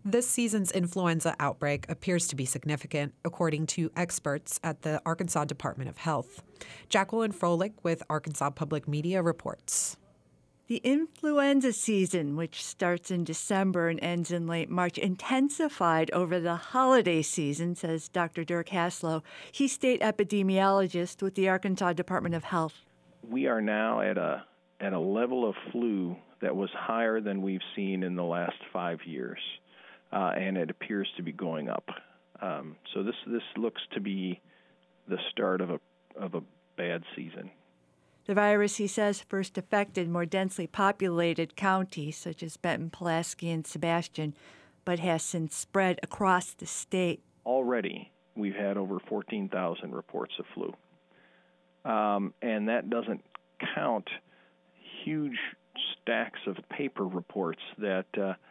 This season's influenza outbreak appears to be significant, according to experts at the Arkansas Department of Health. Jacqueline Froelich with Arkansas Public Media reports. The influenza season, which starts in December and ends in late March, intensified over the holiday season, says Dr. Dirk Haslow. He's state epidemiologist with the Arkansas Department of Health. We are now at a level of flu that was higher than we've seen in the last 5 years, and it appears to be going up. So this looks to be the start of a bad season. The virus, he says, first affected more densely populated counties such as Benton, Pulaski, and Sebastian, but has since spread across the state. Already, we've had over 14,000 reports of flu. And that doesn't count huge stacks of paper reports that,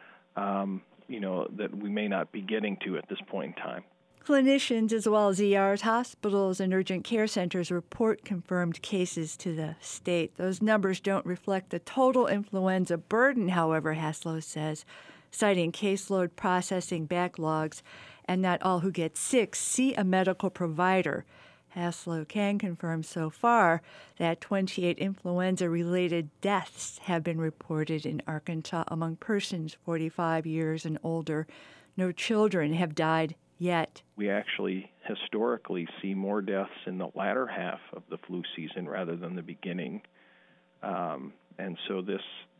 that we may not be getting to at this point in time. Clinicians, as well as ERs, hospitals, and urgent care centers report confirmed cases to the state. Those numbers don't reflect the total influenza burden, however, Haslow says, citing caseload processing backlogs, and not all who get sick see a medical provider. Haslow can confirm so far that 28 influenza-related deaths have been reported in Arkansas among persons 45 years and older. No children have died yet. We actually historically see more deaths in the latter half of the flu season rather than the beginning. And so this,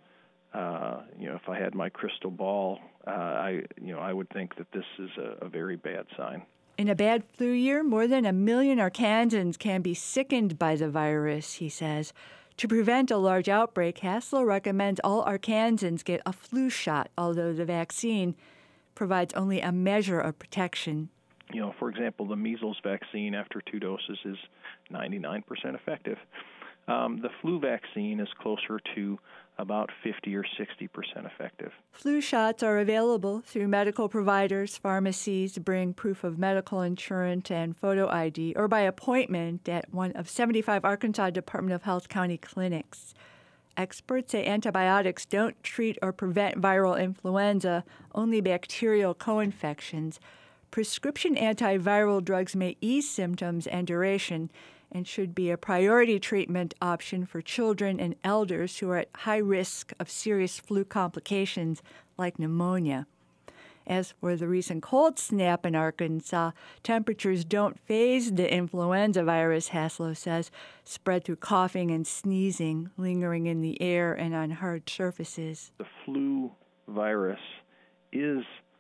if I had my crystal ball, I would think that this is a very bad sign. In a bad flu year, more than 1 million Arkansans can be sickened by the virus, he says. To prevent a large outbreak, Haslow recommends all Arkansans get a flu shot, although the vaccine provides only a measure of protection. For example, the measles vaccine after 2 doses is 99% effective. The flu vaccine is closer to about 50 or 60% effective. Flu shots are available through medical providers. Pharmacies bring proof of medical insurance and photo ID, or by appointment at one of 75 Arkansas Department of Health county clinics. Experts say antibiotics don't treat or prevent viral influenza, only bacterial co-infections. Prescription antiviral drugs may ease symptoms and duration and should be a priority treatment option for children and elders who are at high risk of serious flu complications like pneumonia. As for the recent cold snap in Arkansas, temperatures don't phase the influenza virus, Haslow says, spread through coughing and sneezing, lingering in the air and on hard surfaces. The flu virus is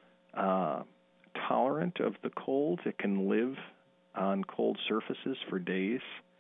tolerant of the cold. It can live on cold surfaces for days.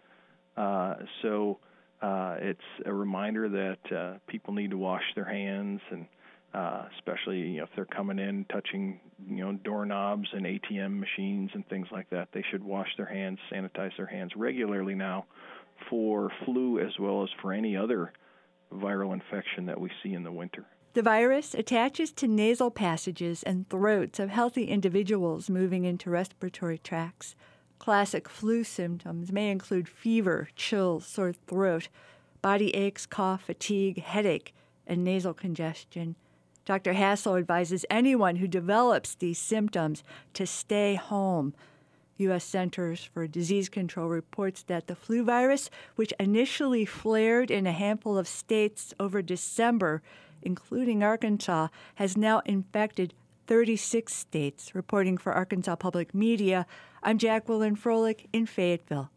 So it's a reminder that people need to wash their hands, and especially if they're coming in, touching doorknobs and ATM machines and things like that. They should wash their hands, sanitize their hands regularly now for flu as well as for any other viral infection that we see in the winter. The virus attaches to nasal passages and throats of healthy individuals moving into respiratory tracts. Classic flu symptoms may include fever, chills, sore throat, body aches, cough, fatigue, headache, and nasal congestion. Dr. Haslow advises anyone who develops these symptoms to stay home. U.S. Centers for Disease Control reports that the flu virus, which initially flared in a handful of states over December, including Arkansas, has now infected 36 states. Reporting for Arkansas Public Media, I'm Jacqueline Froelich in Fayetteville.